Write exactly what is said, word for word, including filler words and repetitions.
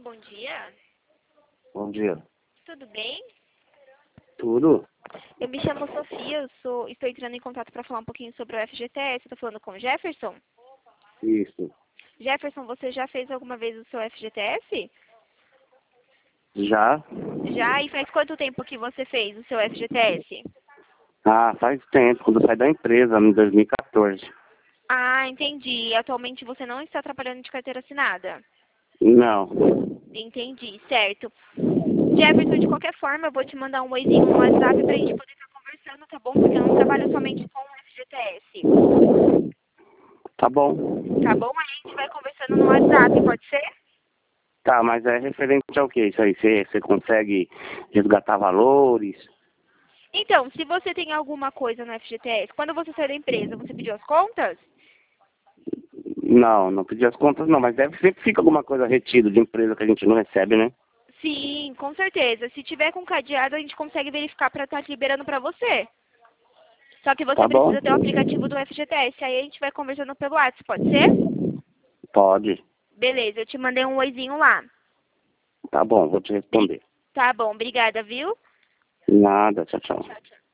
bom dia. Bom dia. Tudo bem? Tudo? Eu me chamo Sofia, eu sou, estou entrando em contato para falar um pouquinho sobre o F G T S. Estou falando com o Jefferson? Isso. Jefferson, você já fez alguma vez o seu F G T S? Já? Já? E faz quanto tempo que você fez o seu F G T S? Ah, faz tempo, quando eu saí da empresa, em dois mil e quatorze. Ah, entendi. Atualmente você não está trabalhando de carteira assinada? Não. Entendi, certo. Jefferson, de qualquer forma, eu vou te mandar um oizinho no WhatsApp pra gente poder estar conversando, tá bom? Porque eu não trabalho somente com o F G T S. Tá bom. Tá bom? A gente vai conversando no WhatsApp, pode ser? Tá, mas é referente ao que isso aí? Você, você consegue resgatar valores? Então, se você tem alguma coisa no F G T S, quando você saiu da empresa, você pediu as contas? Não, não pedi as contas não, mas deve sempre fica alguma coisa retida de empresa que a gente não recebe, né? Sim, com certeza. Se tiver com cadeado, a gente consegue verificar para estar liberando para você. Só que você Tá bom? precisa ter o aplicativo do F G T S. Aí a gente vai conversando pelo WhatsApp, pode ser? Pode. Beleza, eu te mandei um oizinho lá. Tá bom, vou te responder. Tá bom, obrigada, viu? Nada, tchau, tchau. Tchau, tchau.